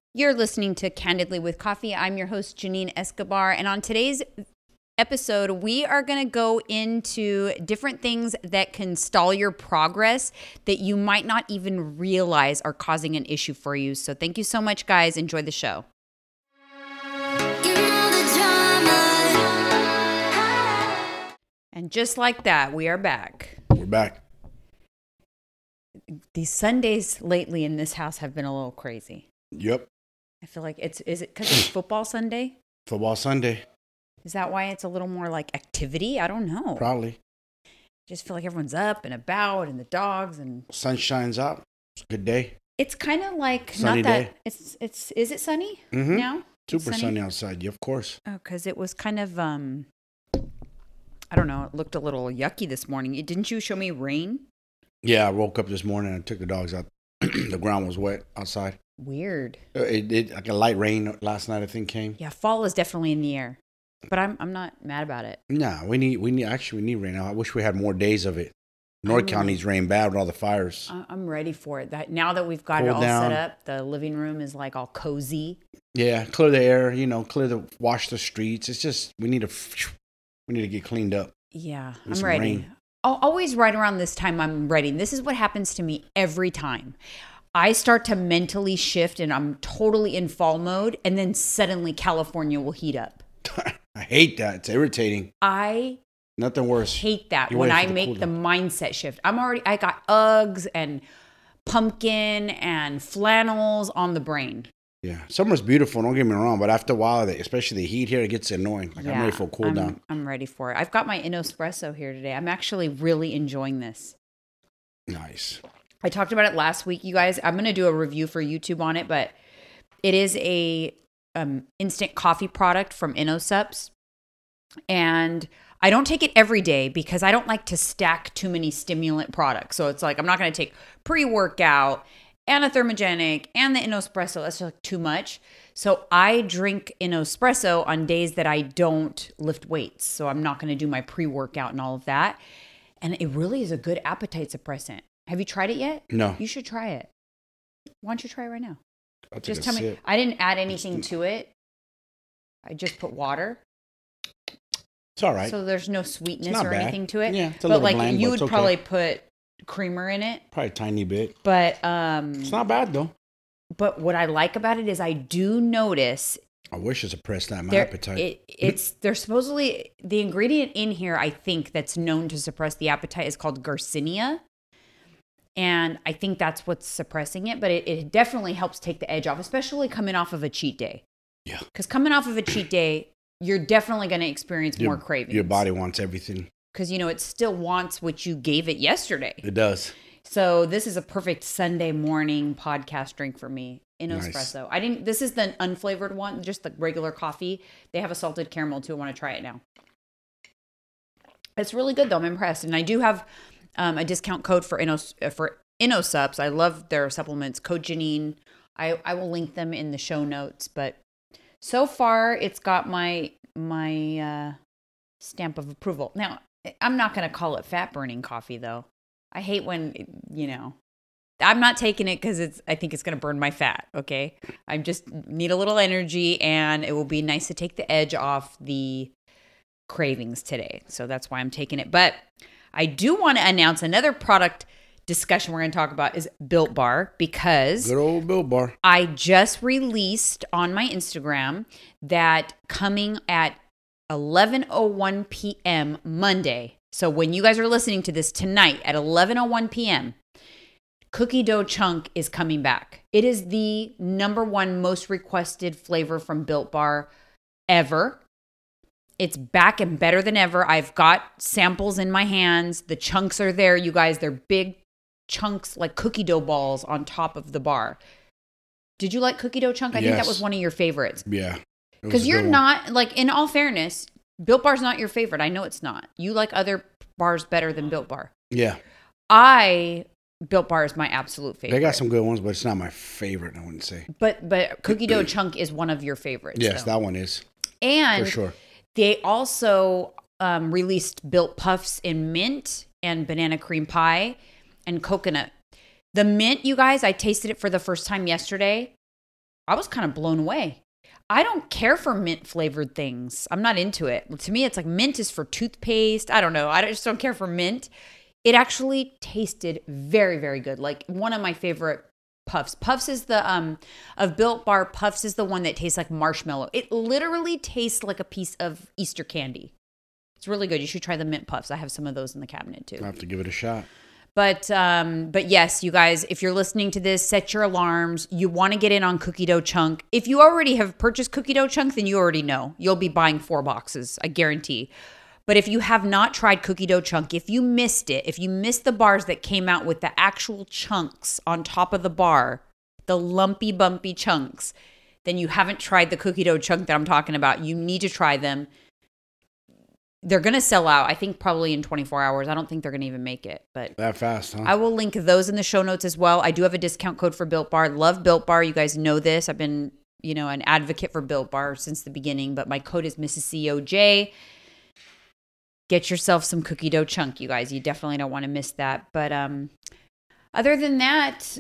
You're listening to Candidly with Coffee. I'm your host, Janine Escobar. And on today's episode, we are going to go into different things that can stall your progress that you might not even realize are causing an issue for you. So thank you so much, guys. Enjoy the show. And just like that, we are back. We're back. These Sundays lately in this house have been a little crazy. Yep. I feel like is it because it's football Sunday? Football Sunday. Is that why it's a little more like activity? I don't know. Probably. Just feel like everyone's up and about and the dogs and Sun shines out. It's a good day. it's kind of like Sunny not that day. it's is it sunny Mhm. now? Super sunny outside. Yeah, of course. Oh, because it was kind of I don't know. It looked a little yucky this morning. Didn't you show me rain? Yeah, I woke up this morning and took the dogs out. The ground was wet outside. Weird. It like a light rain last night, I think, came. Yeah, fall is definitely in the air, but I'm not mad about it. Nah, we need rain now. I wish we had more days of it. North County needs rain bad with all the fires. I'm ready for it. That now that we've got it Cool all down. set up, the living room is like all cozy. Yeah, clear the air. Wash the streets. It's just we need to get cleaned up. Yeah, Need I'm some ready. rain. Always right around this time, I'm ready. And this is what happens to me every time. I start to mentally shift and I'm totally in fall mode. And then suddenly California will heat up. I hate that. It's irritating. I Nothing worse. hate that You're when waiting I for the make cool the down. mindset shift. I got Uggs and pumpkin and flannels on the brain. Yeah, summer's beautiful. Don't get me wrong, but after a while, especially the heat here, it gets annoying. Like I'm ready for a cool down. I'm ready for it. I've got my InnoSpresso here today. I'm actually really enjoying this. Nice. I talked about it last week, you guys. I'm going to do a review for YouTube on it, but it is a instant coffee product from InnoSups. And I don't take it every day because I don't like to stack too many stimulant products. So it's like I'm not going to take pre-workout and a thermogenic and the InnoSpresso. That's just like too much. So I drink InnoSpresso on days that I don't lift weights. So I'm not going to do my pre-workout and all of that. And it really is a good appetite suppressant. Have you tried it yet? No. You should try it. Why don't you try it right now? I'll take Just a tell me. sip. I didn't add anything to it. I just put water. It's all right. So there's no sweetness not or bad. anything to it. Yeah, it's a but little like bland, you but would it's okay. probably put creamer in it. Probably a tiny bit. But It's not bad though. but what I like about it is I do notice I wish it suppressed that my there appetite. it's there's supposedly the ingredient in here I think that's known to suppress the appetite is called Garcinia. And I think that's what's suppressing it, but it definitely helps take the edge off, especially coming off of a cheat day. Yeah. Because coming off of a cheat day, you're definitely going to experience more cravings. Your body wants everything. Because, it still wants what you gave it yesterday. It does. So this is a perfect Sunday morning podcast drink for me. InnoSpresso. This is the unflavored one, just the regular coffee. They have a salted caramel too. I want to try it now. It's really good though. I'm impressed. And I do have a discount code for InnoSups. I love their supplements. Code Janine. I will link them in the show notes. But so far, it's got my stamp of approval. Now, I'm not going to call it fat burning coffee though. I hate when I'm not taking it because I think it's going to burn my fat. Okay, I just need a little energy, and it will be nice to take the edge off the cravings today. So that's why I'm taking it. But I do want to announce another product discussion we're going to talk about is Built Bar, because Good old Built Bar. I just released on my Instagram that coming at 11:01 p.m. Monday. So when you guys are listening to this tonight at 11:01 p.m., Cookie Dough Chunk is coming back. It is the #1 most requested flavor from Built Bar ever. It's back and better than ever. I've got samples in my hands. The chunks are there, you guys. They're big chunks like cookie dough balls on top of the bar. Did you like Cookie Dough Chunk? I think that Yes. was one of your favorites. Yeah. Because you're not, like, in all fairness, Built Bar's not your favorite. I know it's not. You like other bars better than Built Bar. Yeah. Built Bar is my absolute favorite. They got some good ones, but it's not my favorite, I wouldn't say. But Cookie Dough Chunk is one of your favorites. Yes, though. that one is. And For sure. they also released Built Puffs in mint and banana cream pie and coconut. The mint, you guys, I tasted it for the first time yesterday. I was kind of blown away. I don't care for mint flavored things. I'm not into it. To me, it's like mint is for toothpaste. I don't know. I just don't care for mint. It actually tasted very, very good. Like one of my favorite Puffs. Puffs is the of Built Bar. Puffs is the one that tastes like marshmallow. It literally tastes like a piece of Easter candy. It's really good. You should try the mint puffs. I have some of those in the cabinet too. I have to give it a shot. But yes, you guys, if you're listening to this, set your alarms. You want to get in on Cookie Dough Chunk. If you already have purchased Cookie Dough Chunk, then you already know. You'll be buying 4 boxes, I guarantee. But if you have not tried Cookie Dough Chunk, if you missed it, if you missed the bars that came out with the actual chunks on top of the bar, the lumpy, bumpy chunks, then you haven't tried the Cookie Dough Chunk that I'm talking about. You need to try them. They're going to sell out, I think, probably in 24 hours. I don't think they're going to even make it. But that fast, huh? I will link those in the show notes as well. I do have a discount code for Built Bar. Love Built Bar. You guys know this. I've been, an advocate for Built Bar since the beginning. But my code is Mrs. COJ. Get yourself some Cookie Dough Chunk, you guys. You definitely don't want to miss that. But other than that,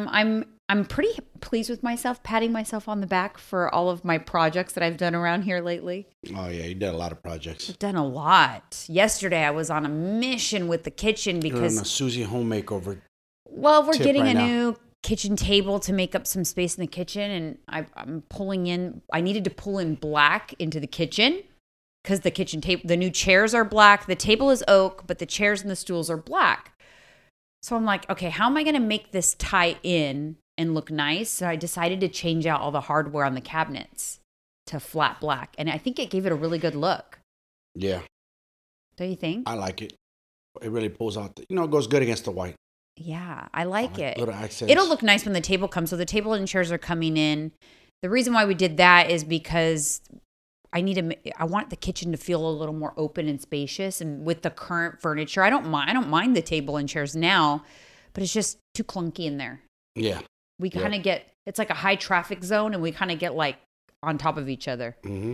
I'm pretty pleased with myself, patting myself on the back for all of my projects that I've done around here lately. Oh, yeah. You did a lot of projects. I've done a lot. Yesterday, I was on a mission with the kitchen because... You're on a Susie home makeover. Well, we're getting a new kitchen table to make up some space in the kitchen. And I'm pulling in... I needed to pull in black into the kitchen because the kitchen table... The new chairs are black. The table is oak, but the chairs and the stools are black. So I'm like, okay, how am I going to make this tie in and look nice? So I decided to change out all the hardware on the cabinets to flat black. And I think it gave it a really good look. Yeah. Don't you think? I like it. It really pulls out. It goes good against the white. Yeah, I like it. Little accents. It'll look nice when the table comes. So the table and chairs are coming in. The reason why we did that is because I want the kitchen to feel a little more open and spacious. And with the current furniture, I don't mind the table and chairs now, but it's just too clunky in there. Yeah. We kind of it's like a high traffic zone, and we kind of get like on top of each other. Mm-hmm.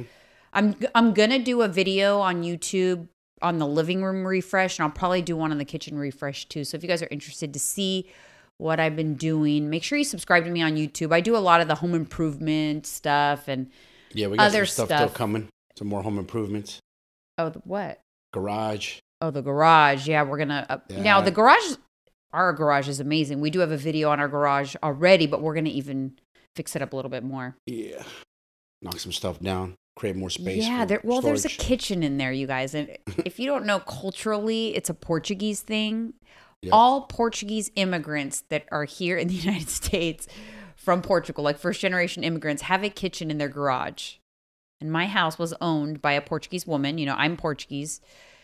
I'm going to do a video on YouTube on the living room refresh, and I'll probably do one on the kitchen refresh too. So if you guys are interested to see what I've been doing, make sure you subscribe to me on YouTube. I do a lot of the home improvement stuff and we got other some stuff still coming. Some more home improvements. Oh, what? Garage. Oh, the garage. Yeah, we're going to... Now, the garage... Our garage is amazing. We do have a video on our garage already, but we're going to even fix it up a little bit more. Yeah. Knock some stuff down. Create more space. Yeah. There's a kitchen in there, you guys. And if you don't know, culturally, it's a Portuguese thing. Yep. All Portuguese immigrants that are here in the United States from Portugal, like first-generation immigrants, have a kitchen in their garage. And my house was owned by a Portuguese woman. I'm Portuguese.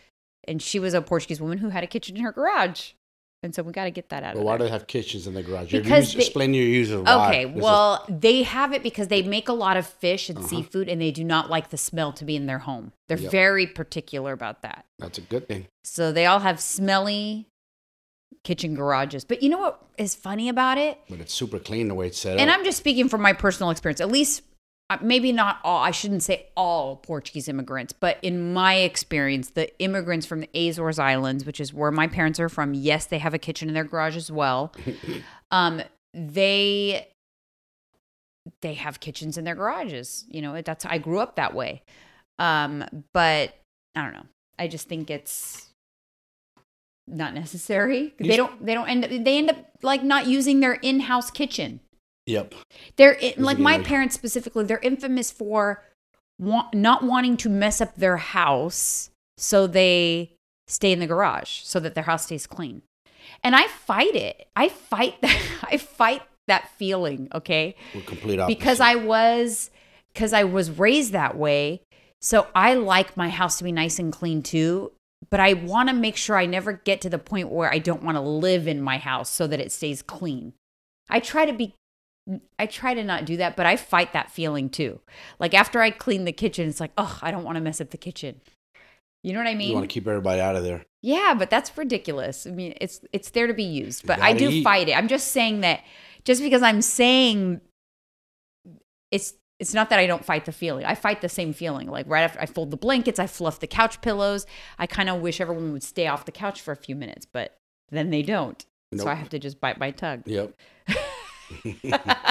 And she was a Portuguese woman who had a kitchen in her garage. And so we got to get that out of there. Why do they have kitchens in the garage? Explain your users why. Okay, well, they have it because they make a lot of fish and seafood, and they do not like the smell to be in their home. They're very particular about that. That's a good thing. So they all have smelly kitchen garages. But you know what is funny about it? But it's super clean the way it's set up. And I'm just speaking from my personal experience. At least, maybe not all, I shouldn't say all Portuguese immigrants, but in my experience, the immigrants from the Azores Islands, which is where my parents are from, yes, they have a kitchen in their garage as well. They have kitchens in their garages. I grew up that way. But I don't know. I just think it's not necessary. They end up like not using their in-house kitchen. Yep. They're like my parents specifically, they're infamous for not wanting to mess up their house, so they stay in the garage so that their house stays clean. And I fight it. I fight that feeling, okay? We're complete opposite. Because I was raised that way, so I like my house to be nice and clean too, but I want to make sure I never get to the point where I don't want to live in my house so that it stays clean. I try to not do that, but I fight that feeling too. Like after I clean the kitchen, it's like, oh, I don't want to mess up the kitchen. You know what I mean? You want to keep everybody out of there. Yeah, but that's ridiculous. I mean, it's there to be used, but I do fight it. I'm just saying that just because I'm saying it's not that I don't fight the feeling. I fight the same feeling. Like right after I fold the blankets, I fluff the couch pillows. I kind of wish everyone would stay off the couch for a few minutes, but then they don't. Nope. So I have to just bite my tongue. Yep.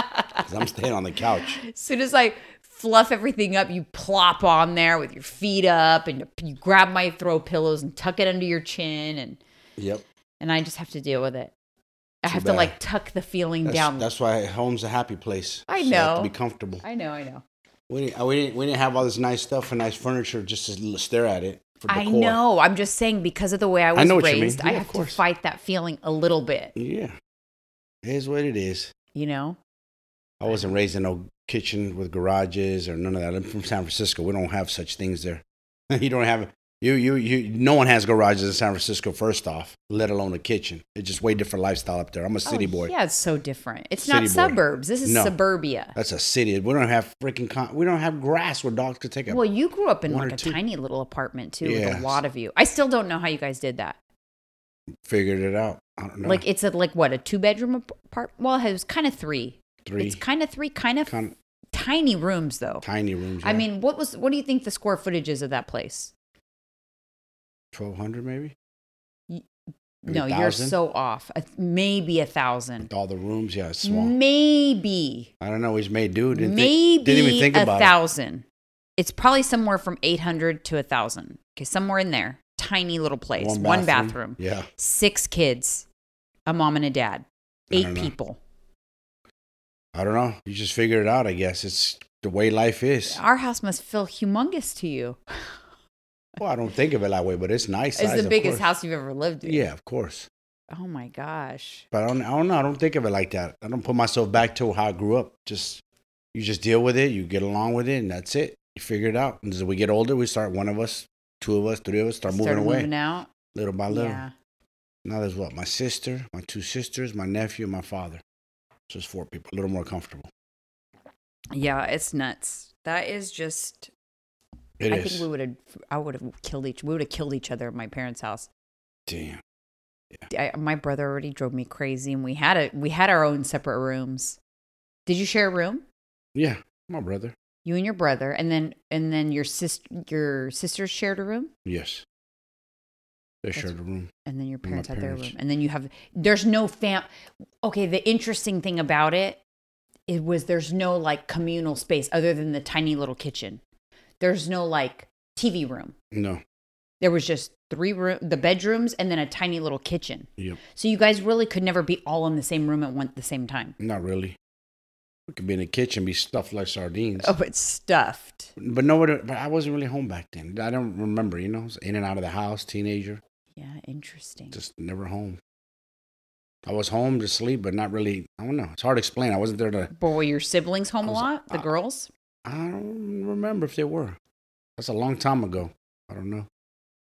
'Cause I'm staying on the couch. As soon as I fluff everything up, you plop on there with your feet up, and you grab my throw pillows and tuck it under your chin, and I just have to deal with it. I have to like tuck the feeling down. That's why home's a happy place. I know. So you have to be comfortable. I know. We didn't have all this nice stuff and nice furniture just to stare at it. For decor. I know. I'm just saying because of the way I was raised, I have to fight that feeling a little bit. Yeah, it is what it is. You know. I wasn't raised in no kitchen with garages or none of that. I'm from San Francisco. We don't have such things there. You don't have no one has garages in San Francisco, first off, let alone a kitchen. It's just way different lifestyle up there. I'm a city boy. Yeah, it's so different. It's not suburbs. This is suburbia. That's a city. We don't have we don't have grass where dogs could take a. Well, you grew up in like a tiny little apartment too, with a lot of you. I still don't know how you guys did that. Figured it out. I don't know. Like it's a 2-bedroom apartment? Well, it was kind of 3. It's kind of 3, kind of tiny rooms though. Tiny rooms. Yeah. I mean, what do you think the square footage is of that place? 1,200 maybe? No, 1,000? You're so off. Maybe 1,000. With all the rooms, yeah, it's small. Maybe. I don't know. He's made, dude. Didn't even think about 1,000. It's probably somewhere from 800 to 1,000. Okay, somewhere in there. Tiny little place. One bathroom. Yeah. 6 kids. A mom and a dad. 8 people. I don't know. You just figured it out, I guess. It's the way life is. Our house must feel humongous to you. Well, I don't think of it that way, but it's nice. It's the biggest house you've ever lived in. Yeah, of course. Oh my gosh. But I don't know. I don't think of it like that. I don't put myself back to how I grew up. You just deal with it. You get along with it, and that's it. You figure it out. And as we get older, we start, one of us, 2 of us, 3 of us, start moving away. Moving out. Little by little. Yeah. Now there's my sister, my 2 sisters, my nephew, and my father. So it's 4 people. A little more comfortable. Yeah, it's nuts. That is just... I think we would have killed each other at my parents' house. Damn. Yeah. My brother already drove me crazy, and we had our own separate rooms. Did you share a room? Yeah, my brother. You and your brother, and then your sisters shared a room? Yes. They shared a room. And then your parents had their room. And then there's no okay, the interesting thing about it was there's no like communal space other than the tiny little kitchen. There's no like TV room. No. There was just 3 the bedrooms and then a tiny little kitchen. Yep. So you guys really could never be all in the same room at the same time. Not really. We could be in the kitchen, be stuffed like sardines. Oh, but stuffed. But I wasn't really home back then. I don't remember, I was in and out of the house, teenager. Yeah, interesting. Just never home. I was home to sleep, but not really. I don't know. It's hard to explain. I wasn't there to. But were your siblings home a lot? The girls? I don't remember if they were. That's a long time ago. I don't know.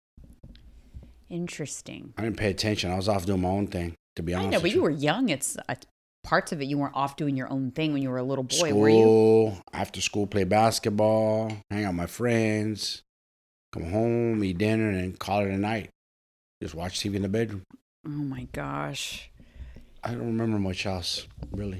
Interesting. I didn't pay attention. I was off doing my own thing, to be honest. I know, but you were young. It's parts of it. You weren't off doing your own thing when you were a little boy, school, were you? After school, play basketball, hang out with my friends, come home, eat dinner, and then call it a night. Just watch TV in the bedroom. Oh my gosh. I don't remember much else, really.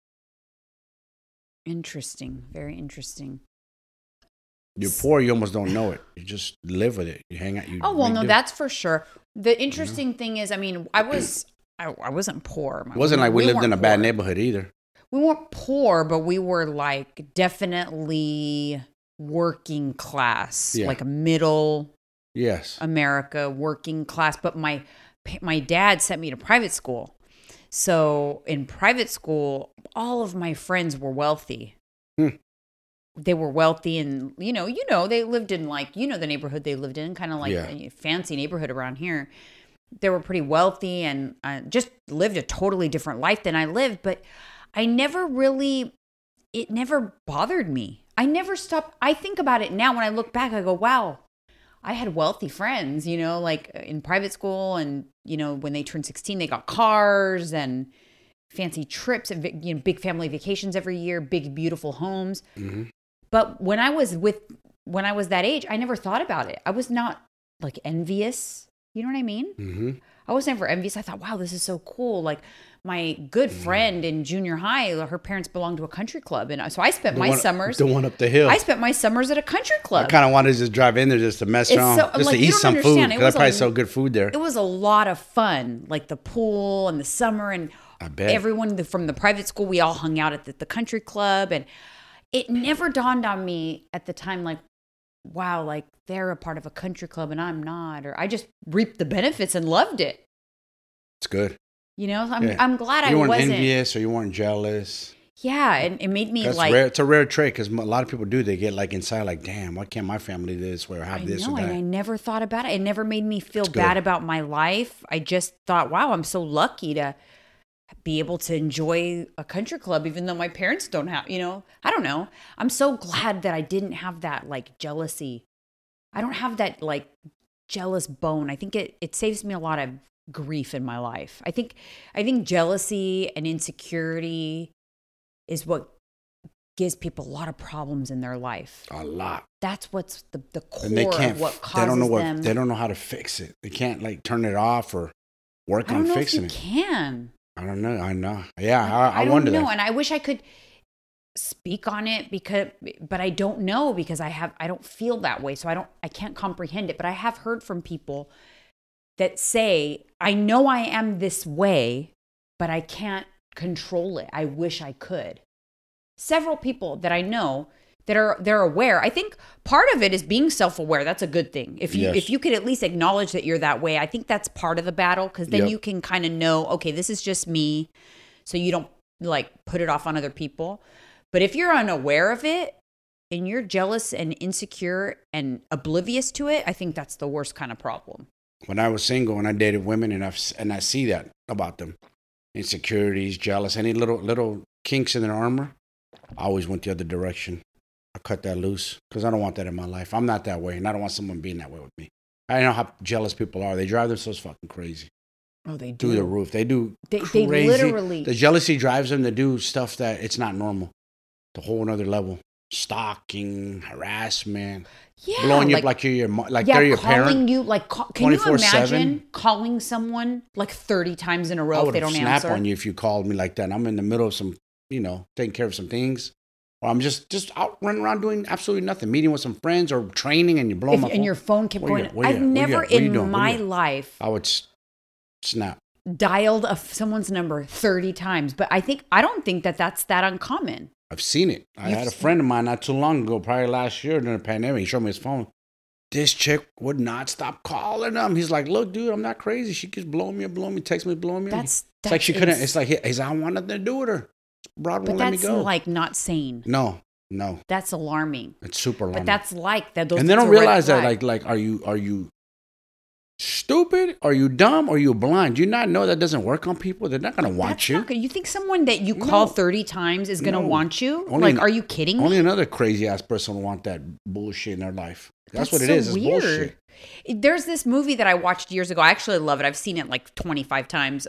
Interesting. Very interesting. You're poor, you almost don't know it. You just live with it. You hang out. That's for sure. The interesting thing is, I mean, I wasn't poor. It wasn't like we lived in a bad neighborhood either. We weren't poor, but we were like definitely working class, like a middle America working class. But my dad sent me to private school. So in private school, all of my friends were wealthy. They were wealthy and, they lived in the neighborhood they lived in, kind of like a fancy neighborhood around here. They were pretty wealthy and just lived a totally different life than I lived. But it never bothered me. I never stopped. I think about it now when I look back, I go, wow, I had wealthy friends, like in private school. And, when they turned 16, they got cars and fancy trips and, big family vacations every year, big, beautiful homes. Mm-hmm. But when I was that age, I never thought about it. I was not like envious. You know what I mean? Mm-hmm. I was never envious. I thought, wow, this is so cool. Like my good friend in junior high, her parents belonged to a country club. And so I spent my summers. The one up the hill. I spent my summers at a country club. I kind of wanted to just drive in there just to mess around. Just to eat some food. Because I probably sell good food there. It was a lot of fun. Like the pool and the summer and I bet. Everyone from the private school, we all hung out at the country club. And it never dawned on me at the time, like, wow, like they're a part of a country club and I'm not. Or I just reaped the benefits and loved it. It's good. You know, I'm glad you I weren't wasn't envious or you weren't jealous. Yeah, and it made me That's like rare. It's a rare trait because a lot of people do. They get like inside, like, damn, why can't my family do this or have this or that? And I never thought about it. It never made me feel bad about my life. I just thought, wow, I'm so lucky to be able to enjoy a country club, even though my parents don't have, you know, I don't know. I'm so glad that I didn't have that like jealousy. I don't have that like jealous bone. I think it saves me a lot of grief in my life. I think jealousy and insecurity is what gives people a lot of problems in their life. A lot. That's what's the core and they can't, of what causes them. They don't know how to fix it. They can't like turn it off or work on fixing it. Can. I don't know. I know. Yeah, I wonder don't know, that. and I wish I could speak on it but I don't know because I don't feel that way, so I can't comprehend it. But I have heard from people that say, I know I am this way, but I can't control it. I wish I could. Several people that I know that they're aware. I think part of it is being self-aware. That's a good thing. If you could at least acknowledge that you're that way, I think that's part of the battle, because then you can kind of know, okay, this is just me, so you don't like put it off on other people. But if you're unaware of it and you're jealous and insecure and oblivious to it, I think that's the worst kind of problem. When I was single and I dated women and I see that about them, insecurities, jealous, any little kinks in their armor, I always went the other direction. I cut that loose because I don't want that in my life. I'm not that way, and I don't want someone being that way with me. I know how jealous people are. They drive themselves fucking crazy. Oh, they do. Through the roof. They do crazy. They literally. The jealousy drives them to do stuff that it's not normal. The whole other level. Stalking, harassment. Yeah, blowing you up like you're they're your parent. Calling you like, can you imagine calling someone like 30 times in a row if they don't answer? I would snap on you if you called me like that. I'm in the middle of some, taking care of some things. Or I'm just out running around doing absolutely nothing, meeting with some friends or training, and you blow my phone. And your phone kept going. I've never in my life. I would snap. Dialed someone's number 30 times, but I don't think that's that uncommon. I've seen it. I had a friend of mine not too long ago, probably last year during the pandemic. He showed me his phone. This chick would not stop calling him. He's like, "Look, dude, I'm not crazy. She keeps blowing me, text me, blowing me." It's like she couldn't. It's like I wanted to do with her. Broad won't let me go. That's like not sane. No. That's alarming. It's super alarming. But that's like that. And they don't realize that. Like, are you stupid? Are you dumb? Are you blind? Do you not know that doesn't work on people? They're not going to want you. You think someone that you call 30 times is going to want you? Are you kidding me? Only another crazy ass person will want that bullshit in their life. That's what it is. It's weird. Bullshit. There's this movie that I watched years ago. I actually love it. I've seen it like 25 times.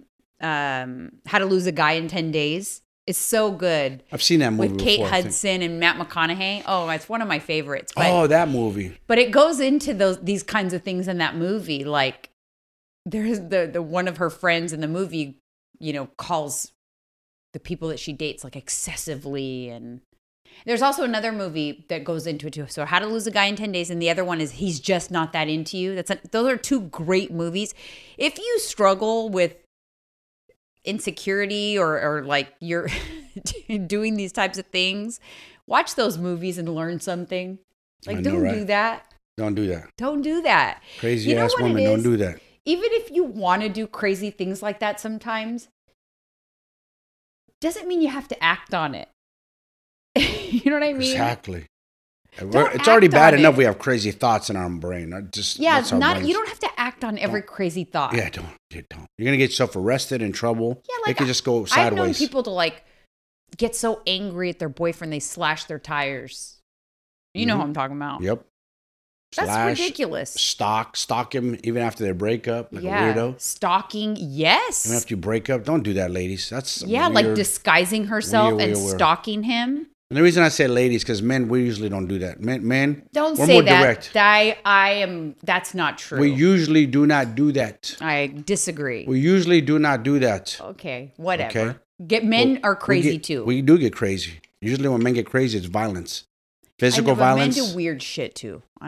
How to Lose a Guy in 10 Days. It's so good. I've seen that movie with Kate Hudson and Matt McConaughey. Oh, it's one of my favorites. But, that movie. But it goes into these kinds of things in that movie. Like there's the one of her friends in the movie, calls the people that she dates like excessively. And there's also another movie that goes into it too. So How to Lose a Guy in 10 Days. And the other one is He's Just Not That Into You. Those are two great movies. If you struggle with insecurity or like you're doing these types of things, watch those movies and learn something. Like, don't do that. Don't do that. Don't do that. Crazy ass women, don't do that. Even if you want to do crazy things like that sometimes, doesn't mean you have to act on it. You know what I mean? Exactly. It's already bad enough we have crazy thoughts in our brain. You don't have to act on every crazy thought. Yeah, don't. You're gonna get yourself arrested, in trouble. Yeah, it could just go sideways. I've known people to like get so angry at their boyfriend they slash their tires. You know who I'm talking about. Yep. That's ridiculous. Stalk him even after their breakup, like a weirdo. Stalking, yes. Even after you break up, don't do that, ladies. That's weird, like disguising herself and stalking him. And the reason I say ladies, because men, we usually don't do that. Men, don't we're say more that. Direct. That's not true. We usually do not do that. I disagree. We usually do not do that. Okay, whatever. Okay? Men are crazy too. We do get crazy. Usually when men get crazy, it's violence. Physical violence. Men do weird shit too.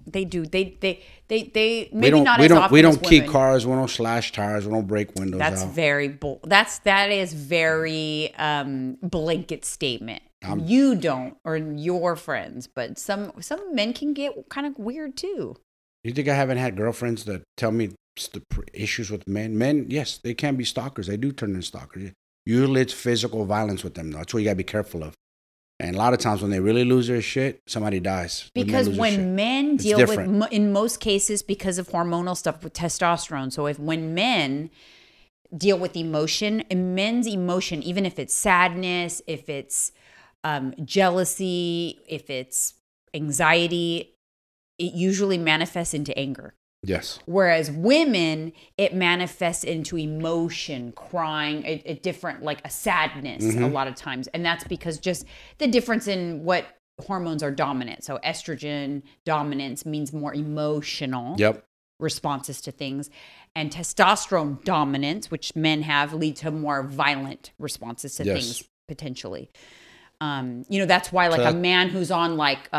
They do. They maybe We don't, not we as don't, often we as don't key women. cars. We don't slash tires. We don't break windows That's out. very that is very blanket statement. You don't, or your friends, but some men can get kind of weird too. You think I haven't had girlfriends that tell me the issues with men? Men, yes, they can be stalkers. They do turn into stalkers. Usually it's physical violence with them, though. That's what you got to be careful of. And a lot of times when they really lose their shit, somebody dies. Because when men deal with, in most cases, because of hormonal stuff with testosterone. So when men deal with emotion, men's emotion, even if it's sadness, if it's jealousy, if it's anxiety, it usually manifests into anger. Yes. Whereas women, it manifests into emotion, crying, a different, like a sadness a lot of times. And that's because just the difference in what hormones are dominant. So estrogen dominance means more emotional responses to things. And testosterone dominance, which men have, lead to more violent responses to things potentially. That's why like a man who's on like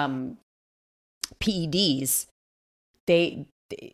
PEDs, they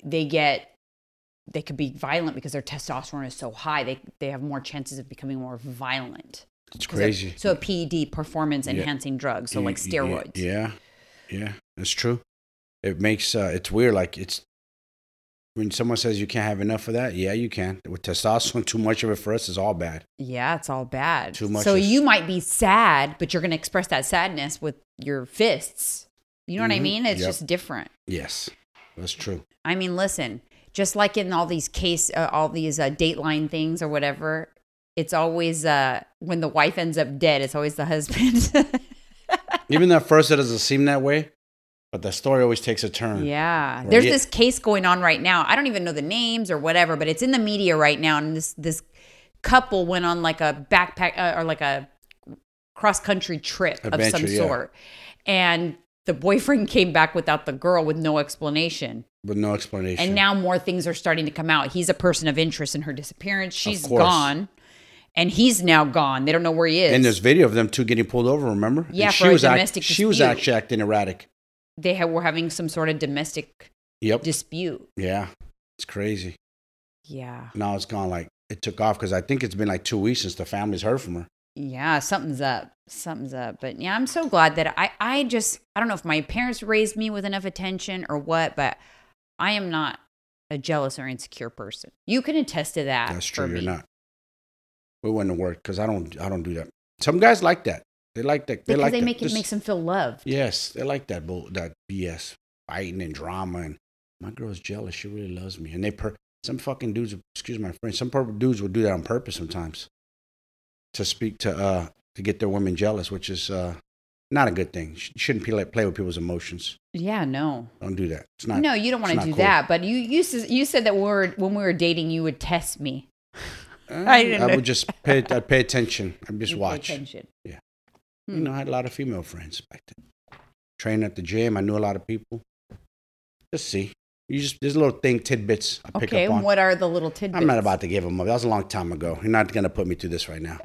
could be violent because their testosterone is so high. They have more chances of becoming more violent. It's crazy. So a PED, performance enhancing drugs, so like steroids. Yeah, that's true. It makes it's weird. Like it's when someone says you can't have enough of that. Yeah, you can. With testosterone, too much of it for us is all bad. Yeah, it's all bad. Too much. So you might be sad, but you're going to express that sadness with your fists. You know what I mean? It's just different. Yes, that's true. I mean, listen, just like in all these Dateline things or whatever, it's always when the wife ends up dead, it's always the husband. Even at first, it doesn't seem that way, but the story always takes a turn. Yeah, there's this case going on right now. I don't even know the names or whatever, but it's in the media right now, and this couple went on like a backpack or like a cross country trip of some sort, and the boyfriend came back without the girl with no explanation. And now more things are starting to come out. He's a person of interest in her disappearance. She's gone. And he's now gone. They don't know where he is. And there's video of them two getting pulled over, remember? Yeah, and for a domestic dispute. She was actually acting erratic. They were having some sort of domestic dispute. Yeah. It's crazy. Yeah. Now it's gone it took off because I think it's been like 2 weeks since the family's heard from her. Yeah, something's up. But yeah, I'm so glad that I don't know if my parents raised me with enough attention or what, but I am not a jealous or insecure person. You can attest to that. That's true. You're not. It wouldn't have worked because I don't do that. Some guys like that. They like that. Because it makes them feel loved. Yes, they like that BS, fighting and drama. And my girl's jealous. She really loves me. And some fucking dudes, excuse my French, some dudes will do that on purpose sometimes to get their women jealous, which is not a good thing. You shouldn't play with people's emotions. Yeah, no. Don't do that. It's not. No, you don't want to do that. But you said that when we were dating, you would test me. I would just I'd pay attention. I'd just watch. Pay attention. Yeah. I had a lot of female friends back then. Trained at the gym. I knew a lot of people. Just see. There's little tidbits I pick up on. Okay, what are the little tidbits? I'm not about to give them up. That was a long time ago. You're not going to put me through this right now.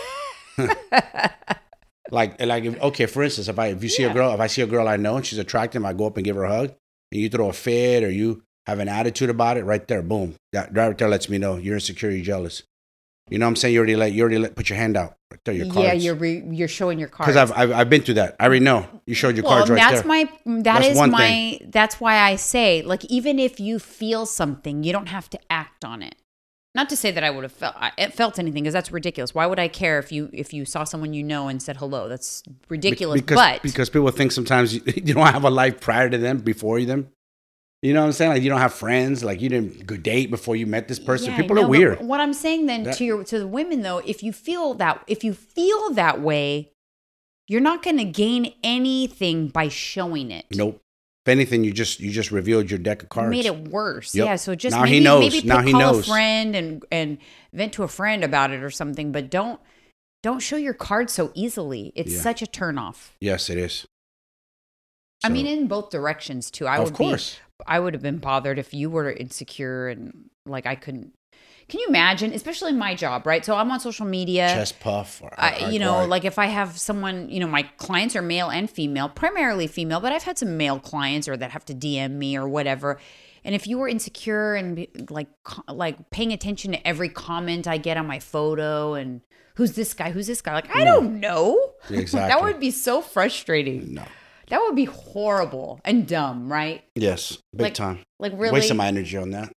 Okay, for instance, if I see a girl I know and she's attractive, I go up and give her a hug, and you throw a fit or you have an attitude about it, right there, boom. That right there lets me know you're insecure, you're jealous. You know what I'm saying? You already put your hand out. Right there, your cards. Yeah, you're showing your cards. Because I've been through that. I already know. You showed your cards right there. That's why I say, like, even if you feel something, you don't have to act on it. Not to say that I would have felt anything, because that's ridiculous. Why would I care if you saw someone you know and said hello? That's ridiculous. Because people think sometimes you don't have a life prior to them, before them. You know what I'm saying? Like, you don't have friends. Like, you didn't go date before you met this person. Yeah, people are weird. What I'm saying then to the women though, if you feel that way, you're not going to gain anything by showing it. Nope. If anything, you just revealed your deck of cards. You made it worse. Yep. Yeah. So just now he knows. Maybe call a friend and vent to a friend about it or something. But don't show your cards so easily. It's such a turnoff. Yes, it is. I mean, in both directions too. I would have been bothered if you were insecure and like I couldn't. Can you imagine, especially in my job, right? So I'm on social media. Chest puff. Like if I have someone, my clients are male and female, primarily female, but I've had some male clients or that have to DM me or whatever. And if you were insecure and like paying attention to every comment I get on my photo and who's this guy? Like, I don't know. Exactly. That would be so frustrating. No. That would be horrible and dumb, right? Yes, big time. Like really wasting my energy on that.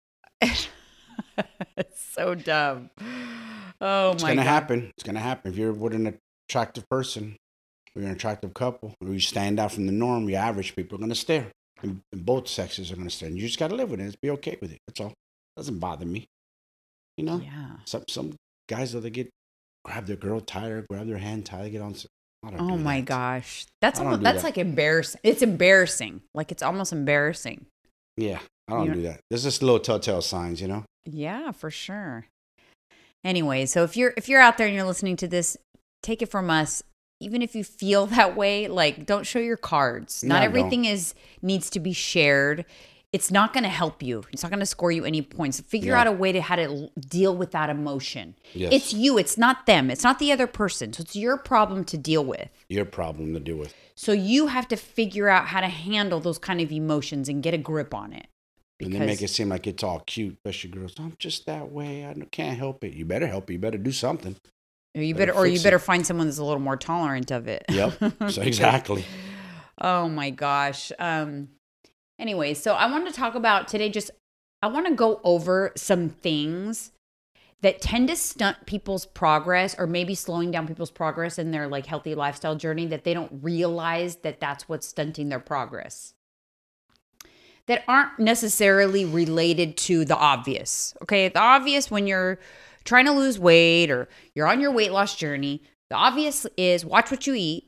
It's so dumb. Oh It's my gonna God. happen. It's gonna happen. If you're with an attractive person, or you're an attractive couple, or you stand out from the norm, your average people are gonna stare. And both sexes are gonna stare. And you just gotta live with it. Be okay with it. That's all. It doesn't bother me. Yeah. Some guys, though, they grab their girl tighter, grab their hand tighter, get on. I don't Oh do my that. gosh. That's I don't do that's that. like embarrassing. It's embarrassing. Like it's almost embarrassing. Yeah, I don't do that. There's just little telltale signs, Yeah, for sure. Anyway, so if you're out there and you're listening to this, take it from us. Even if you feel that way, like don't show your cards. Not everything needs to be shared. It's not going to help you. It's not going to score you any points. Figure out a way to how to deal with that emotion. Yes. It's you. It's not them. It's not the other person. So it's your problem to deal with. Your problem to deal with. So you have to figure out how to handle those kind of emotions and get a grip on it. And they make it seem like it's all cute, especially girls. I'm just that way. I can't help it. You better help it. You better do something. You better find someone that's a little more tolerant of it. Yep. So exactly. Oh my gosh. Anyway, so I wanted to talk about today, I want to go over some things that tend to stunt people's progress or maybe slowing down people's progress in their like healthy lifestyle journey that they don't realize that that's what's stunting their progress. That aren't necessarily related to the obvious. Okay, the obvious when you're trying to lose weight or you're on your weight loss journey, the obvious is watch what you eat,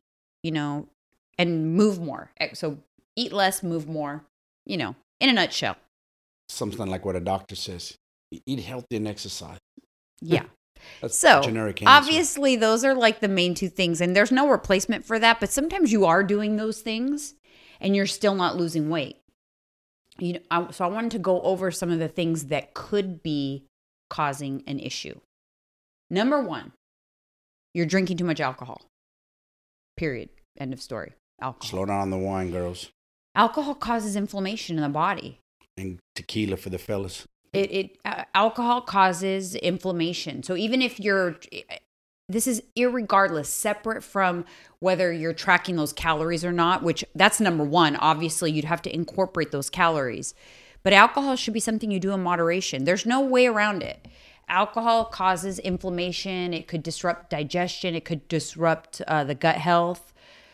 and move more. So eat less, move more, in a nutshell. Something like what a doctor says. Eat healthy and exercise. Yeah. That's So generic answer. obviously those are like the main two things and there's no replacement for that. But sometimes you are doing those things and you're still not losing weight. So I wanted to go over some of the things that could be causing an issue. Number one, you're drinking too much alcohol. Period. End of story. Alcohol. Slow down on the wine, girls. Alcohol causes inflammation in the body. And tequila for the fellas. Alcohol causes inflammation. So even if this is irregardless, separate from whether you're tracking those calories or not, which that's number one. Obviously, you'd have to incorporate those calories. But alcohol should be something you do in moderation. There's no way around it. Alcohol causes inflammation. It could disrupt digestion. It could disrupt the gut health.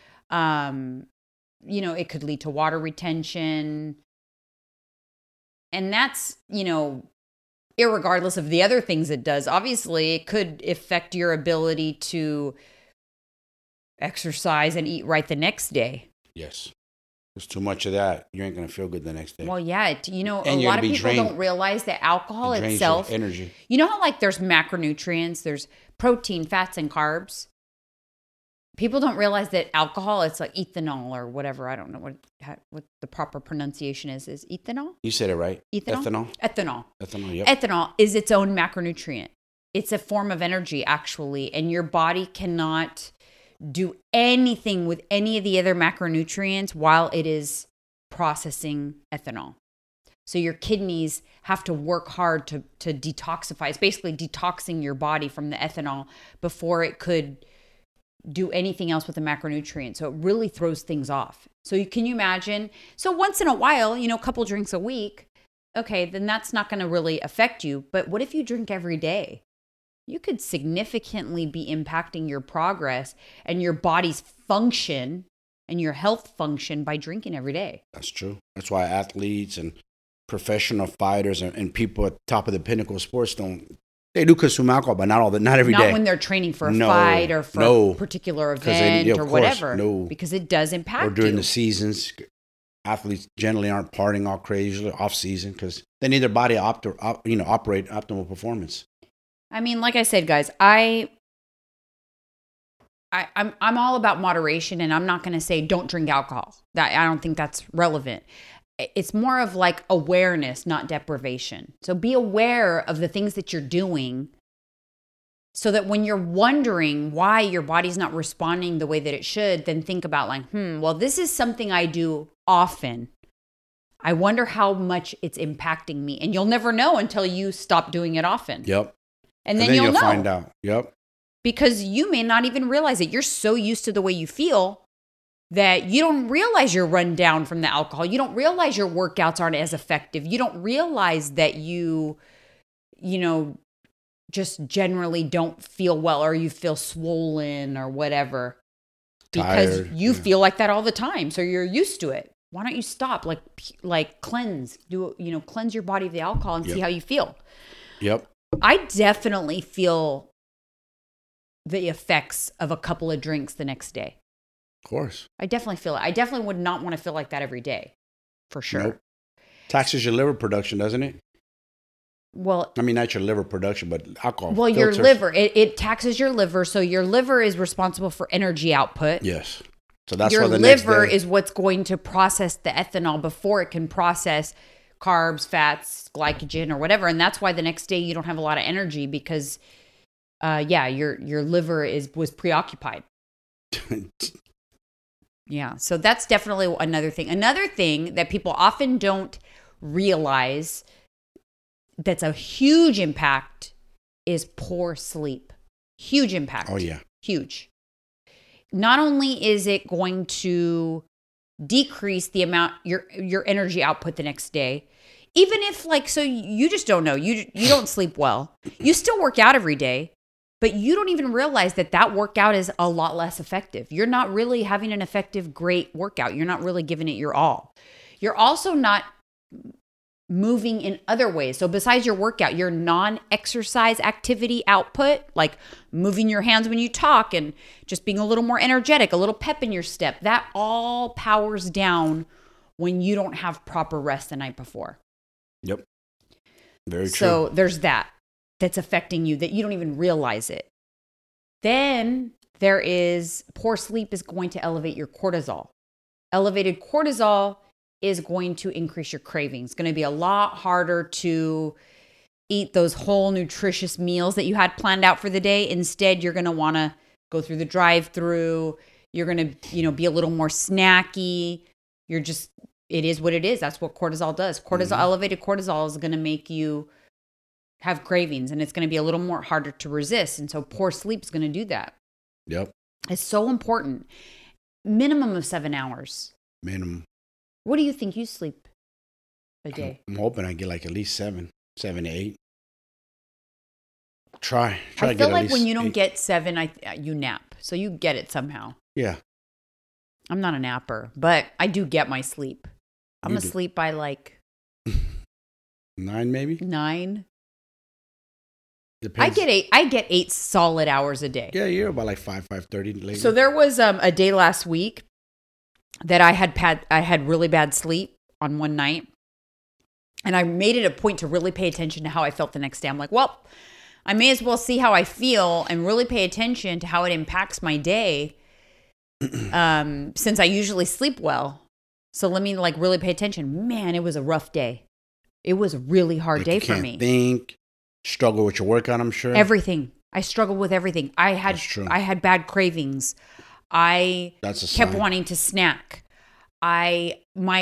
It could lead to water retention. And that's, irregardless of the other things it does. Obviously, it could affect your ability to exercise and eat right the next day. Yes. There's too much of that. You ain't going to feel good the next day. Well, yeah. A And lot of be people drained. don't realize that alcohol It drains itself, your energy. you know how like there's macronutrients, there's protein, fats, and carbs. People don't realize that alcohol, it's like ethanol or whatever. I don't know what the proper pronunciation is. Is ethanol? You said it right. Ethanol? Ethanol. Ethanol, yep. Ethanol is its own macronutrient. It's a form of energy, actually. And your body cannot do anything with any of the other macronutrients while it is processing ethanol. So your kidneys have to work hard to detoxify. It's basically detoxing your body from the ethanol before it could do anything else with the macronutrient. So it really throws things off. So can you imagine? So once in a while, a couple drinks a week, okay, then that's not going to really affect you. But what if you drink every day? You could significantly be impacting your progress and your body's function and your health function by drinking every day. That's true. That's why athletes and professional fighters and people at the top of the pinnacle of sports they do consume alcohol, but not every day. Not when they're training for a fight or for a particular event or whatever. No. Because it does impact you. Or during the seasons. Athletes generally aren't partying all crazy, usually off season, because they need their body to operate optimal performance. I mean, like I said, guys, I'm all about moderation, and I'm not going to say don't drink alcohol. I don't think that's relevant. it's more of like awareness, not deprivation. So be aware of the things that you're doing so that when you're wondering why your body's not responding the way that it should, then think about like, well, this is something I do often. I wonder how much it's impacting me. And you'll never know until you stop doing it often. Yep. And then you'll know. Find out. Yep. Because you may not even realize it. You're so used to the way you feel that you don't realize you're run down from the alcohol. You don't realize your workouts aren't as effective. You don't realize that you just generally don't feel well, or you feel swollen or whatever. Because Tired, you feel like that all the time. So you're used to it. Why don't you stop? Like cleanse. Cleanse your body of the alcohol and see how you feel. Yep. I definitely feel the effects of a couple of drinks the next day. Of course. I definitely feel it. I definitely would not want to feel like that every day. For sure. Nope. Taxes your liver production, doesn't it? Well, I mean, not your liver production, but alcohol. Well, filters. your liver, it taxes your liver. So your liver is responsible for energy output. Yes. So that's your why the liver next day, is what's going to process the ethanol before it can process carbs, fats, glycogen, or whatever. And that's why the next day you don't have a lot of energy because, your liver was preoccupied. Yeah. So that's definitely another thing. Another thing that people often don't realize that's a huge impact is poor sleep. Huge impact. Oh, yeah. Huge. Not only is it going to decrease the amount your energy output the next day, even if so you just don't know, you don't sleep well. You still work out every day, but you don't even realize that workout is a lot less effective. You're not really having an effective, great workout. You're not really giving it your all. You're also not moving in other ways. So besides your workout, your non-exercise activity output, like moving your hands when you talk and just being a little more energetic, a little pep in your step, that all powers down when you don't have proper rest the night before. Yep. Very true. So there's that's affecting you that you don't even realize it. Then there is poor sleep is going to elevate your cortisol. Elevated cortisol is going to increase your cravings. It's going to be a lot harder to eat those whole nutritious meals that you had planned out for the day. Instead, you're going to want to go through the drive-through. You're going to, be a little more snacky. It is what it is. That's what cortisol does. Elevated cortisol is going to make you have cravings, and it's going to be a little more harder to resist. And so poor sleep is going to do that. Yep. It's so important. Minimum of 7 hours. Minimum. What do you think you sleep a day? I'm hoping I get at least 7 to 8. Try I to feel get like at when least you don't 8. get 7, you nap. So you get it somehow. Yeah. I'm not a napper, but I do get my sleep. I'm asleep by 9 maybe? 9. Depends. I get 8 solid hours a day. Yeah, you're about 5:30 later. So there was a day last week that I had really bad sleep on one night. And I made it a point to really pay attention to how I felt the next day. I'm like, well, I may as well see how I feel and really pay attention to how it impacts my day. Since I usually sleep well. So let me really pay attention. Man, it was a rough day. It was a really hard day for me. Think, struggle with your workout, I'm sure. Everything. I struggled with everything. I had bad cravings. I kept wanting to snack. I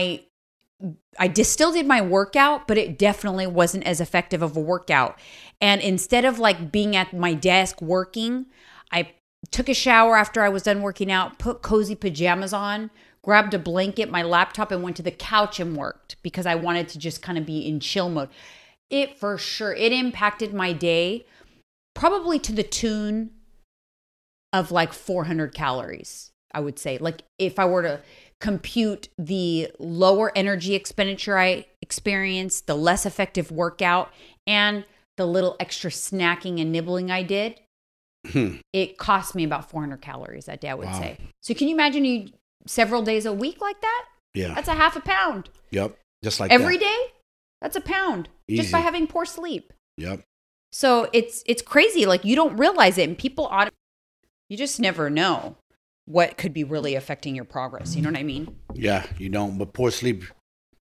still did my workout, but it definitely wasn't as effective of a workout. And instead of being at my desk working, I took a shower after I was done working out, put cozy pajamas on, grabbed a blanket, my laptop, and went to the couch and worked because I wanted to just kind of be in chill mode. It impacted my day probably to the tune of 400 calories, I would say. If I were to compute the lower energy expenditure I experienced, the less effective workout, and the little extra snacking and nibbling I did, it cost me about 400 calories that day, I would say. So can you imagine you several days a week like that? Yeah. That's a half a pound. Yep. Just like every day? That's a pound. Easy. Just by having poor sleep. Yep. So it's crazy. You don't realize it, and people you just never know what could be really affecting your progress. You know what I mean? Yeah, you don't. But poor sleep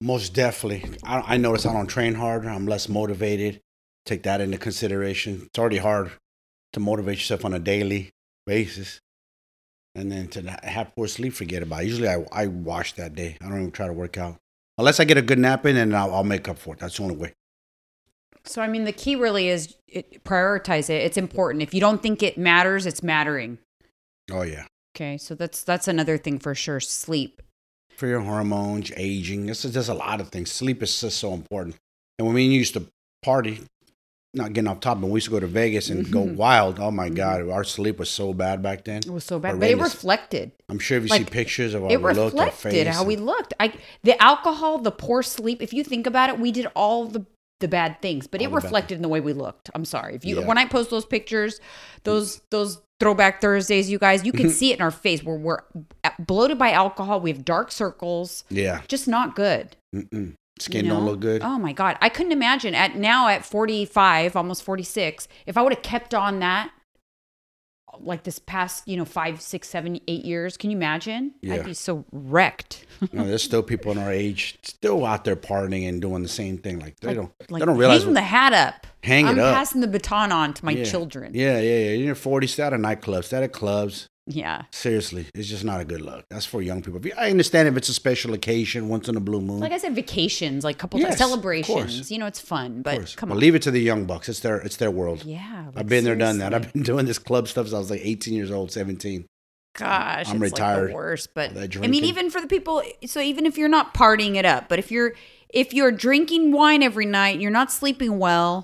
Most definitely. I notice I don't train harder. I'm less motivated. Take that into consideration. It's already hard to motivate yourself on a daily basis. And then to have poor sleep, forget about it. Usually I wash that day. I don't even try to work out. Unless I get a good nap in, and I'll make up for it. That's the only way. So, I mean, the key really is prioritize it. It's important. If you don't think it matters, it's mattering. Oh, yeah. Okay, so that's another thing for sure, sleep. For your hormones, aging. There's a lot of things. Sleep is just so important. And when we used to party, not getting off topic, but we used to go to Vegas and go wild. Oh, my God. Our sleep was so bad back then. It was so bad. But it reflected. I'm sure if you see pictures of how we looked, our face. It reflected how we looked. The alcohol, the poor sleep, if you think about it, we did all the bad things, but it reflected in the way we looked. I'm sorry. When I post those pictures, those throwback Thursdays, you guys, you can see it in our face where we're bloated by alcohol. We have dark circles. Yeah. Just not good. Skin don't look good. Oh my God. I couldn't imagine at 45, almost 46, if I would have kept on that like this past, 5, 6, 7, 8 years. Can you imagine? Yeah. I'd be so wrecked. No, there's still people in our age still out there partying and doing the same thing. Like they don't realize. Hang the hat up. Hang it up. I'm passing the baton on to my children. Yeah. In your 40s, stay out of nightclubs, stay at clubs. Yeah. Seriously, it's just not a good look. That's for young people. I understand if it's a special occasion, once in a blue moon. Like I said, vacations, like couple times, celebrations. It's fun, but come on. Leave it to the young bucks. It's their world. Yeah. I've been there, done that. I've been doing this club stuff since I was like 18 years old, 17. Gosh, I'm retired. Like the worst. But I mean, even for the people, so even if you're not partying it up, but if you're drinking wine every night, you're not sleeping well,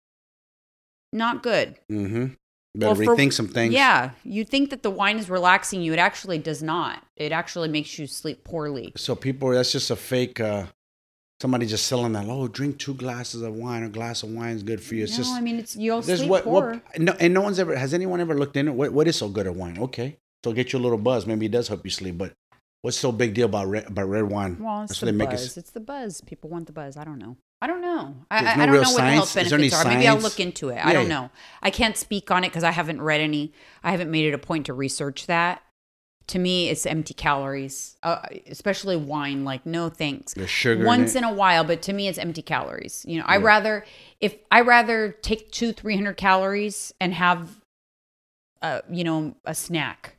not good. Mm-hmm. Better rethink some things. Yeah. You think that the wine is relaxing you. It actually does not. It actually makes you sleep poorly. So that's just a fake, somebody just selling that, drink 2 glasses of wine. A glass of wine is good for you. You'll sleep poor. Has anyone ever looked into what is so good at wine? Okay. So get you a little buzz. Maybe it does help you sleep, but what's so big deal about red wine? Well, it's the buzz. It's the buzz. People want the buzz. I don't know. I don't know what the health benefits are. Maybe I'll look into it. I don't know. I can't speak on it because I haven't read any. I haven't made it a point to research that. To me, it's empty calories, especially wine. Like, no thanks. There's sugar once in a while, but to me, it's empty calories. I rather take 200-300 calories and have, a snack.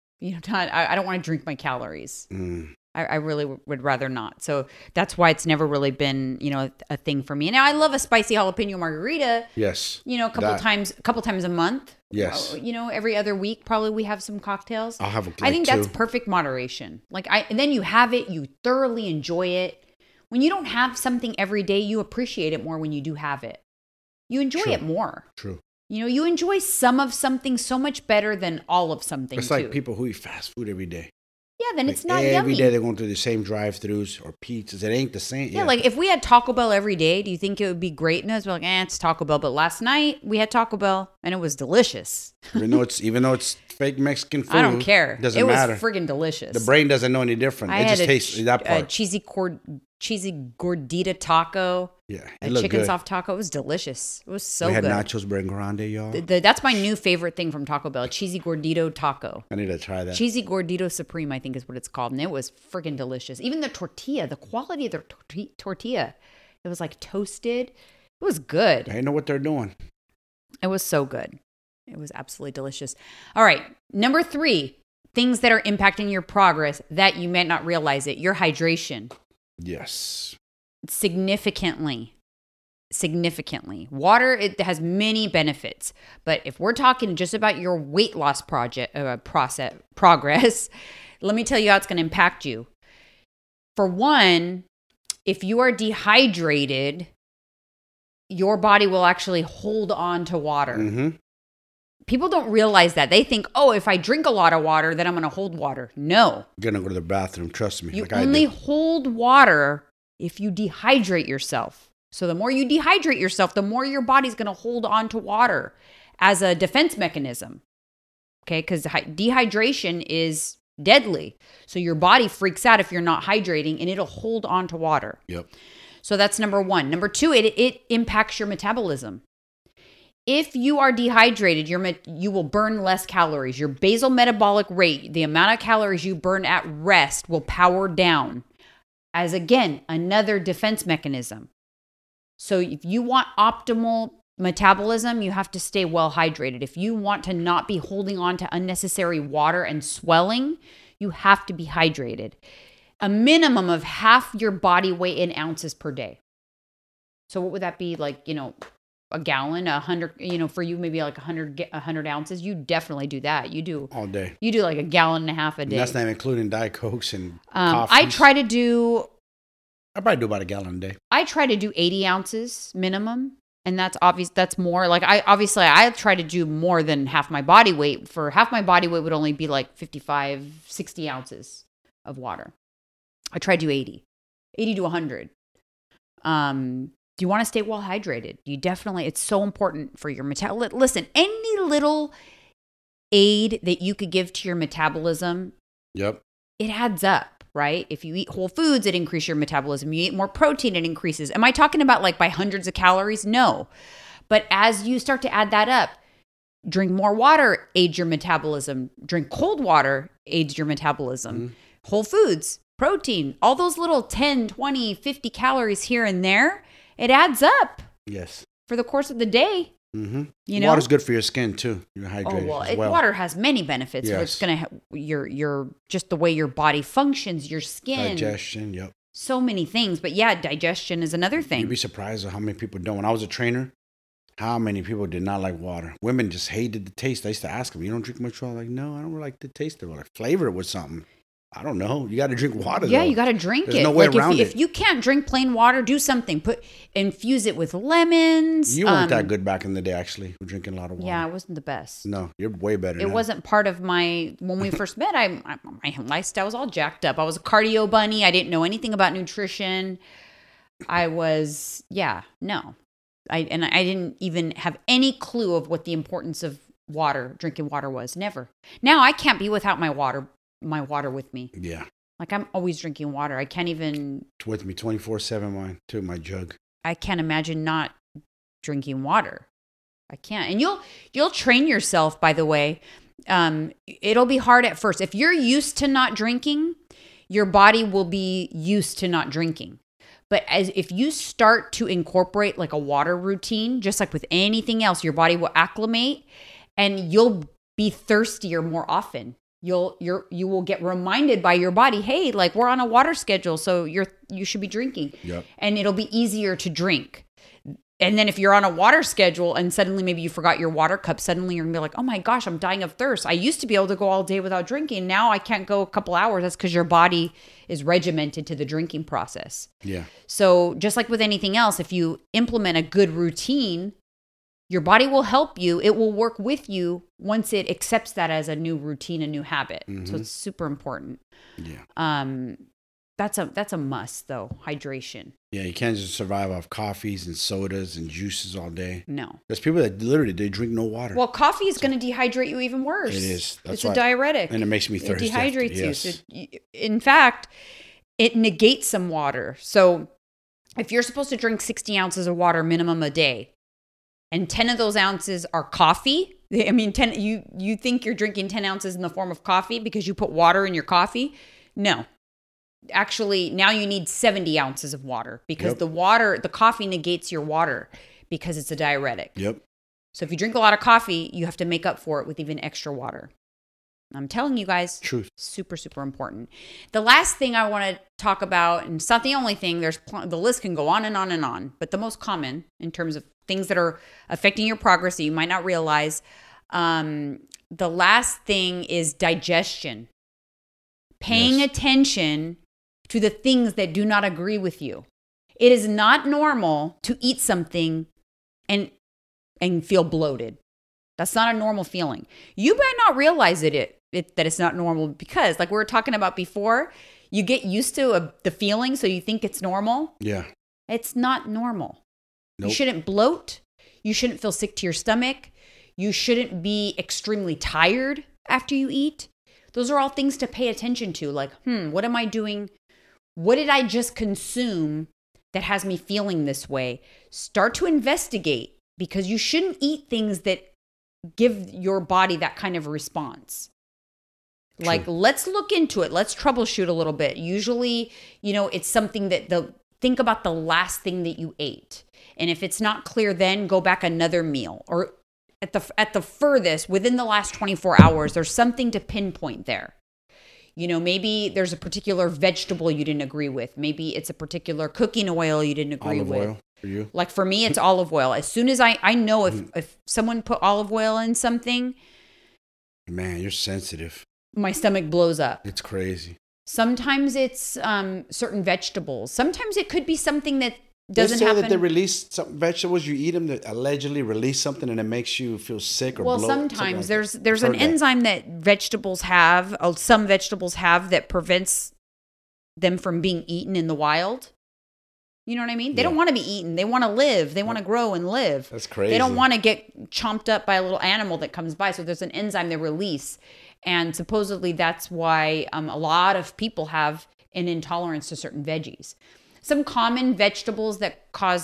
I don't want to drink my calories. I really would rather not. So that's why it's never really been, a thing for me. Now I love a spicy jalapeno margarita. Yes. A couple times a month. Yes. Every other week probably we have some cocktails. I'll have I think that's perfect moderation. And then you have it, you thoroughly enjoy it. When you don't have something every day, you appreciate it more when you do have it. You enjoy it more. True. You enjoy some of something so much better than all of something. It's like people who eat fast food every day. Yeah, then it's not every yummy. Every day they're going through the same drive-thrus or pizzas. It ain't the same. Yeah, like if we had Taco Bell every day, do you think it would be great? And we're like, it's Taco Bell. But last night we had Taco Bell and it was delicious. Even though it's fake Mexican food, I don't care. Doesn't matter. It was friggin' delicious. The brain doesn't know any different. It just tastes that part. Cheesy gordita taco. Yeah, a chicken soft taco. It was delicious. It was so good. We had nachos bread grande, y'all. That's my new favorite thing from Taco Bell. Cheesy gordito taco. I need to try that. Cheesy gordito supreme, I think is what it's called, and it was freaking delicious. Even the tortilla, the quality of the tortilla, it was like toasted. It was good. They know what they're doing. It was so good. It was absolutely delicious. All right, number 3, things that are impacting your progress that you may not realize it. Your hydration. Yes. Significantly. Water, it has many benefits. But if we're talking just about your weight loss progress, let me tell you how it's going to impact you. For one, if you are dehydrated, your body will actually hold on to water. Mm-hmm. People don't realize that. They think, if I drink a lot of water, then I'm going to hold water. No. You're going to go to the bathroom, trust me. You only hold water if you dehydrate yourself. So the more you dehydrate yourself, the more your body's going to hold on to water as a defense mechanism. Okay? Because dehydration is deadly. So your body freaks out if you're not hydrating and it'll hold on to water. Yep. So that's number 1. Number 2, it impacts your metabolism. If you are dehydrated, you will burn less calories. Your basal metabolic rate, the amount of calories you burn at rest, will power down. as, again, another defense mechanism. So if you want optimal metabolism, you have to stay well hydrated. If you want to not be holding on to unnecessary water and swelling, you have to be hydrated. A minimum of half your body weight in ounces per day. So what would that be? Like, a gallon, 100, for you, maybe like 100 ounces. You definitely do that. You do all day. You do like a gallon and a half a day. And that's not even including Diet Cokes and I coffees. probably do about a gallon a day. I try to do 80 ounces minimum. And that's obvious. That's more like I try to do more than half my body weight. For half my body weight would only be like 55, 60 ounces of water. I try to do 80 to 100. Do you want to stay well hydrated? It's so important for your metabolism. Listen, any little aid that you could give to your metabolism, yep, it adds up, right? If you eat whole foods, it increases your metabolism. You eat more protein, it increases. Am I talking about like by hundreds of calories? No. But as you start to add that up, drink more water, aids your metabolism. Drink cold water, aids your metabolism. Mm-hmm. Whole foods, protein, all those little 10, 20, 50 calories here and there, it adds up. Yes. For the course of the day. Mm-hmm. Water's good for your skin too. You're hydrated. Water has many benefits. Yes. So it's gonna your just the way your body functions, your skin, digestion. Yep. So many things, but yeah, digestion is another thing. You'd be surprised at how many people don't. When I was a trainer, how many people did not like water? Women just hated the taste. I used to ask them, "You don't drink much water?" Like, no, I don't like the taste of it. Like, flavor it with something. I don't know. You got to drink water. Yeah, though. You got to drink There's it. no way around it. If you can't drink plain water, do something. Infuse it with lemons. You weren't that good back in the day, actually. We're drinking a lot of water. Yeah, it wasn't the best. No, you're way better. It wasn't part of when we first met. My lifestyle was all jacked up. I was a cardio bunny. I didn't know anything about nutrition. I didn't even have any clue of what the importance of drinking water was. Never. Now I can't be without my water with me. Yeah. Like I'm always drinking water. I can't even. It's with me 24/7, mine too, my jug. I can't imagine not drinking water. I can't. And you'll train yourself, by the way. It'll be hard at first. If you're used to not drinking, your body will be used to not drinking. But if you start to incorporate like a water routine, just like with anything else, your body will acclimate and you'll be thirstier more often. You will get reminded by your body, hey, like we're on a water schedule, so you should be drinking. Yep. And it'll be easier to drink. And then if you're on a water schedule and suddenly maybe you forgot your water cup, suddenly you're gonna be like, oh my gosh, I'm dying of thirst. I used to be able to go all day without drinking. Now I can't go a couple hours. That's because your body is regimented to the drinking process. Yeah. So just like with anything else, if you implement a good routine, your body will help you. It will work with you once it accepts that as a new routine, a new habit. Mm-hmm. So it's super important. Yeah. That's a must though. Hydration. Yeah, you can't just survive off coffees and sodas and juices all day. No. There's people that literally they drink no water. Well, coffee is going to dehydrate you even worse. It is. It's a diuretic. And it makes me thirsty. It dehydrates you. Yes. So in fact, it negates some water. So if you're supposed to drink 60 ounces of water minimum a day, and 10 of those ounces are coffee, I mean, 10. You think you're drinking 10 ounces in the form of coffee because you put water in your coffee? No. Actually, now you need 70 ounces of water because the coffee negates your water because it's a diuretic. Yep. So if you drink a lot of coffee, you have to make up for it with even extra water. I'm telling you guys, truth. Super, super important. The last thing I want to talk about, and it's not the only thing, the list can go on and on and on, but the most common in terms of things that are affecting your progress that you might not realize, the last thing is digestion. Paying attention to the things that do not agree with you. It is not normal to eat something and feel bloated. That's not a normal feeling. You might not realize that it's not normal because, like we were talking about before, you get used to the feeling, so you think it's normal. Yeah. It's not normal. Nope. You shouldn't bloat. You shouldn't feel sick to your stomach. You shouldn't be extremely tired after you eat. Those are all things to pay attention to. Like, what am I doing? What did I just consume that has me feeling this way? Start to investigate because you shouldn't eat things that give your body that kind of response. Like, let's look into it. Let's troubleshoot a little bit. Usually, it's something that think about the last thing that you ate. And if it's not clear, then go back another meal, or at the furthest within the last 24 hours, there's something to pinpoint there. Maybe there's a particular vegetable you didn't agree with. Maybe it's a particular cooking oil you didn't agree with. Olive oil for you? Like for me, it's olive oil. As soon as I know if someone put olive oil in something. Man, you're sensitive. My stomach blows up. It's crazy. Sometimes it's certain vegetables. Sometimes it could be something that doesn't happen. They say happen. that they release some vegetables, you eat them, that allegedly release something and it makes you feel sick or bloat. Well, sometimes there's an enzyme that vegetables have, some vegetables have, that prevents them from being eaten in the wild. You know what I mean? They don't want to be eaten. They want to live. They want to grow and live. That's crazy. They don't want to get chomped up by a little animal that comes by. So there's an enzyme they release. And supposedly that's why a lot of people have an intolerance to certain veggies. Some common vegetables that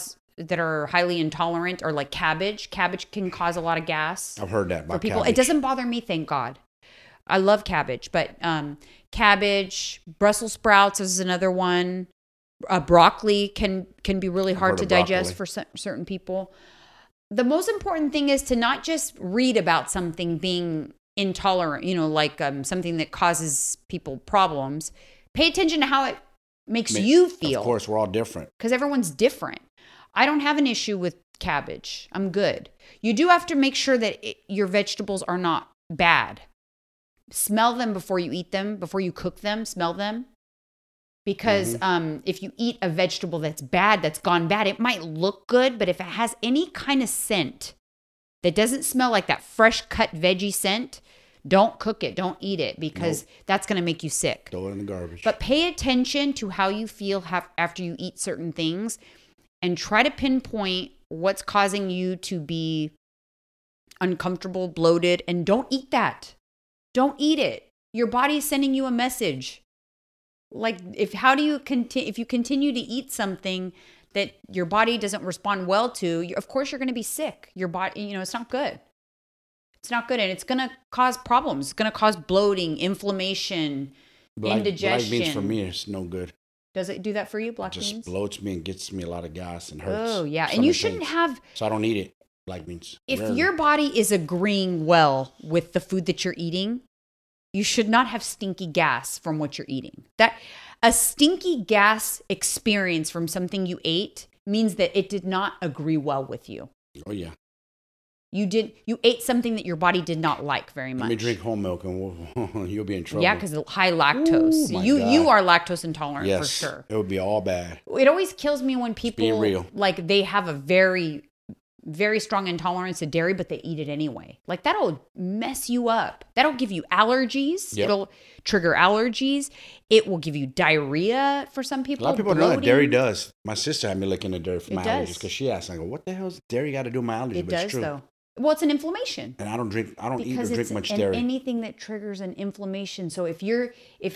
are highly intolerant are like cabbage. Cabbage can cause a lot of gas. I've heard that about for people. Cabbage. It doesn't bother me, thank God. I love cabbage, but cabbage, Brussels sprouts is another one. Broccoli can be really hard to digest for certain people. The most important thing is to not just read about something being intolerant, like something that causes people problems. Pay attention to how it makes you feel. Of course, we're all different. Because everyone's different. I don't have an issue with cabbage. I'm good. You do have to make sure that your vegetables are not bad. Smell them before you eat them, before you cook them. Smell them. Because if you eat a vegetable that's bad, that's gone bad, it might look good, but if it has any kind of scent that doesn't smell like that fresh cut veggie scent, don't cook it. Don't eat it, because that's going to make you sick. Throw it in the garbage. But pay attention to how you feel after you eat certain things, and try to pinpoint what's causing you to be uncomfortable, bloated, and don't eat that. Don't eat it. Your body is sending you a message. Like, if you continue to eat something that your body doesn't respond well to, of course you're going to be sick. Your body, it's not good. It's not good, and it's going to cause problems. It's going to cause bloating, inflammation, indigestion. Black beans for me is no good. Does it do that for you, black beans? It just bloats me and gets me a lot of gas and hurts. Oh, yeah. And you shouldn't have... So I don't eat it, black beans. If your body is agreeing well with the food that you're eating, you should not have stinky gas from what you're eating. That a stinky gas experience from something you ate means that it did not agree well with you. Oh, yeah. You ate something that your body did not like very much. Let me drink whole milk and you'll be in trouble. Yeah, because high lactose. Ooh, you are lactose intolerant, yes, for sure. It would be all bad. It always kills me when people being real. Like they have a very, very strong intolerance to dairy, but they eat it anyway. Like that'll mess you up. That'll give you allergies. Yep. It'll trigger allergies. It will give you diarrhea for some people. A lot of people don't know that dairy does. My sister had me looking at dairy for my allergies because she asked, I go, what the hell does dairy got to do with my allergies? It does, though. Well, it's an inflammation. And I don't eat or drink much dairy. Dairy. Anything that triggers an inflammation. So if you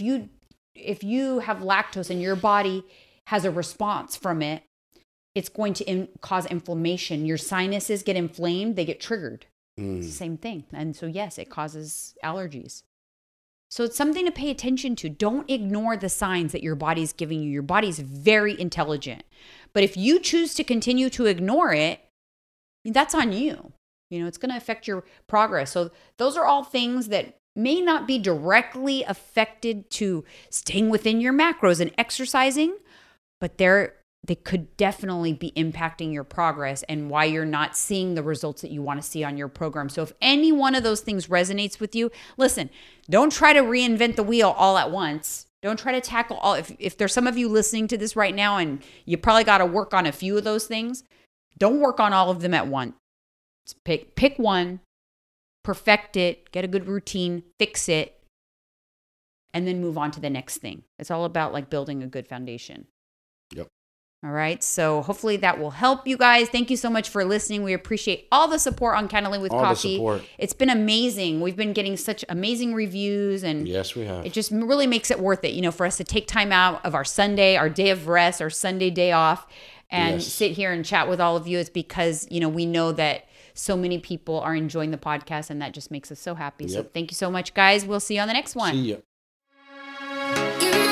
have lactose and your body has a response from it, it's going to cause inflammation. Your sinuses get inflamed, they get triggered. It's the same thing. And so yes, it causes allergies. So it's something to pay attention to. Don't ignore the signs that your body's giving you. Your body's very intelligent. But if you choose to continue to ignore it, that's on you. It's going to affect your progress. So those are all things that may not be directly affected to staying within your macros and exercising, but they could definitely be impacting your progress and why you're not seeing the results that you want to see on your program. So if any one of those things resonates with you, listen, don't try to reinvent the wheel all at once. Don't try to tackle all. If there's some of you listening to this right now and you probably got to work on a few of those things, don't work on all of them at once. Pick one, perfect it, get a good routine, fix it, and then move on to the next thing. It's all about like building a good foundation. Yep. All right. So hopefully that will help you guys. Thank you so much for listening. We appreciate all the support on Candling with Coffee. The support. It's been amazing. We've been getting such amazing reviews, and yes, we have. It just really makes it worth it, for us to take time out of our Sunday, our day of rest, our Sunday day off, and sit here and chat with all of you. It's because, we know that so many people are enjoying the podcast, and that just makes us so happy. So Yep. thank you so much, guys. We'll see you on the next one. See ya.